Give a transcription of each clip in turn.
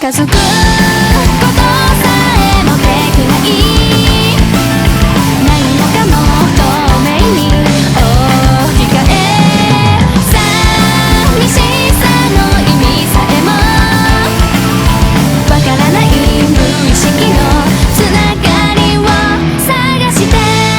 近づくことさえもできない何もかも透明に置き換え寂しさの意味さえもわからない無意識のつながりを探して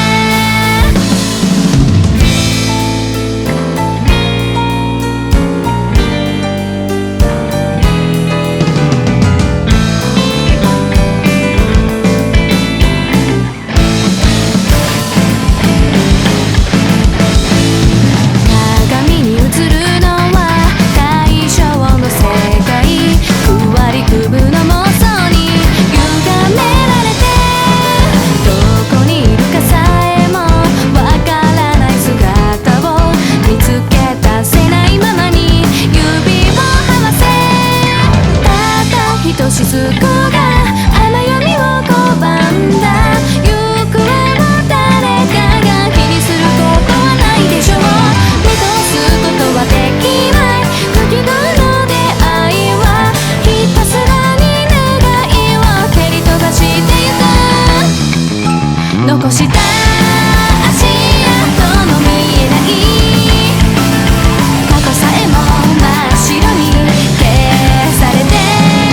静かが花読みを拒んだ行方を誰かが気にすることはないでしょう見通すことはできない時々の出会いはひたすらに願いを蹴り飛ばしてゆく残した足跡も見えない過去さえも真っ白に消されて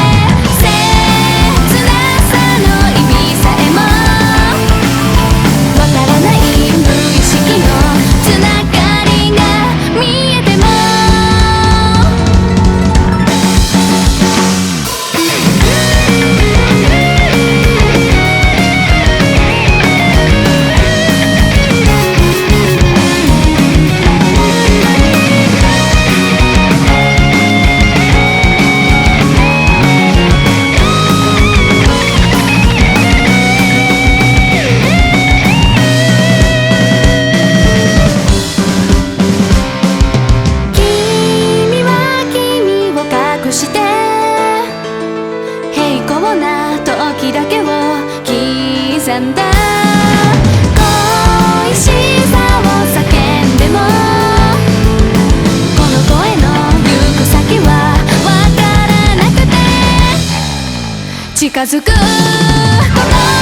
時だけを刻んだ恋しさを叫んでもこの声の行く先はわからなくて近づくこと